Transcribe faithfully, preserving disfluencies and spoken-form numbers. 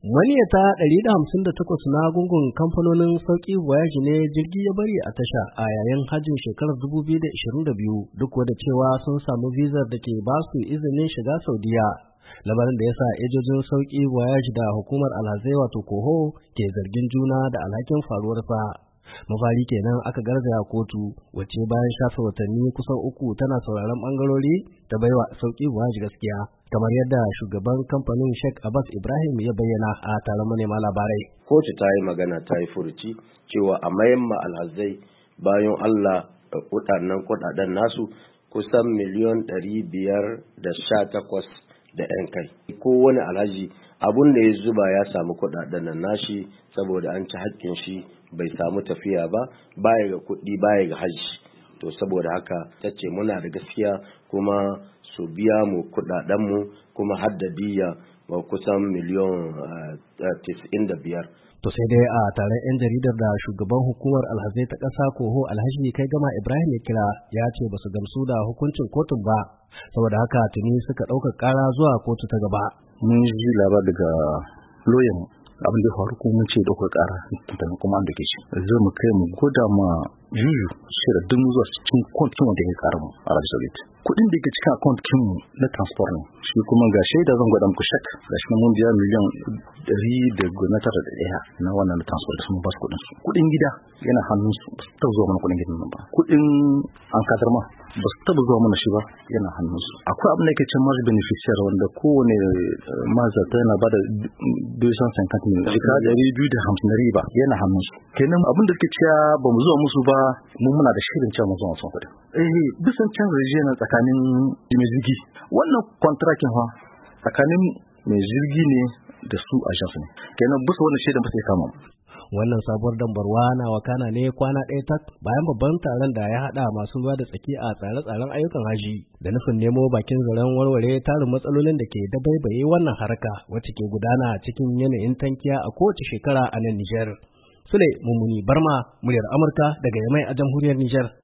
Maniyata ɗari da hamsin da takwas na gungun kamfanonin sauƙi voyage ne jirgi ya bari a tasha a yayin hajjin shekarar dubu biyu da ashirin da biyu duk da cewa sun samu vizar da ke ba su izinin shiga Saudiya. Labarin da ya sa ejojin sauƙi voyage da hukumar alhazai wato koho ke zargin juna da alhakin faruwarsa. Mafari kenan aka garzaya kotu wacce bayan shafe watanni kusan uku tana sauraron bangarori ta baiwa sauƙi voyage gaskiya, kamar yadda shugaban kamfanin Sheikh Abbas Ibrahim ya bayyana a taron manema labarai. Kotu ta yi magana ta yi furuci cewa a mayan ma alhazai bayan Allah kudaden kudaden nasu kusan miliyon ɗari biyar da sha takwas da ‘yan kai. Kowane alhaji abun da ya zuba ya samu kudaden nan nashi saboda an ci hakkin shi bai samu tafiya ba, baya ga kuɗi baya ga hajji. To saboda haka ta ce muna da gaskiya kuma su biya mu kuɗaɗenmu kuma haddadiya ba kusan miliyon tisa'in da biyar. To sai dai a taron 'yan jaridar da shugaban hukumar alhazai ta ƙasa koho alhaji kai gama Ibrahim ya kira ya ce ba su gamsu da hukuncin kotun ba, saboda haka tuni suka ɗaukar ƙara zuwa kotu ta gaba. Mun ji labar daga loyan abin da ya faru kuma mun ce ɗaukar ƙara tantanin kuma an da ke shi zai mu kai mu goda ma juju shirin zuwa cikin kwantin wanda ya ƙara mu a Arabia Saudit. Kuɗin da yake cikin akwantin mu na transport ne shi kuma ga shaida zan gwada muku shak ga shi mun biya miliyan ɗari da goma tara da ɗaya na wannan transport sun ba su kuɗin su. Kuɗin gida yana hannun su ba su taɓa zuwa mana kuɗin gidan nan ba. Kuɗin an kadar ma ba su taɓa zuwa mana shi ba yana hannun su. Akwai abin da yake cin marge beneficiary wanda kowane mazata yana ba da two hundred fifty million jika ɗari biyu da hamsin na riba yana hannun su. Kenan abin da suke cewa ba mu zuwa musu ba mu muna da shirin cewa mu zuwa musu kuɗin. Eh bisan can rejiyar tsakanin mai jirgi wannan kontrakin ha tsakanin mai jirgi ne da su agents ne. Kenan bisa wannan shaidan ba sai kama mu. Wannan sabuwar dambarwa na wakana ne kwana ɗaya tak bayan babban taron da ya haɗa masu ruwa da tsaki a tsare-tsaren ayyukan haji da nufin nemo bakin zaren warware tarin matsalolin da ke dabaibaye wannan harka wacce ke gudana cikin yanayin tankiya a kowace shekara a nan Nijar. Sule Mummuni Barma, muryar Amurka daga Yamai a jamhuriyar Nijar.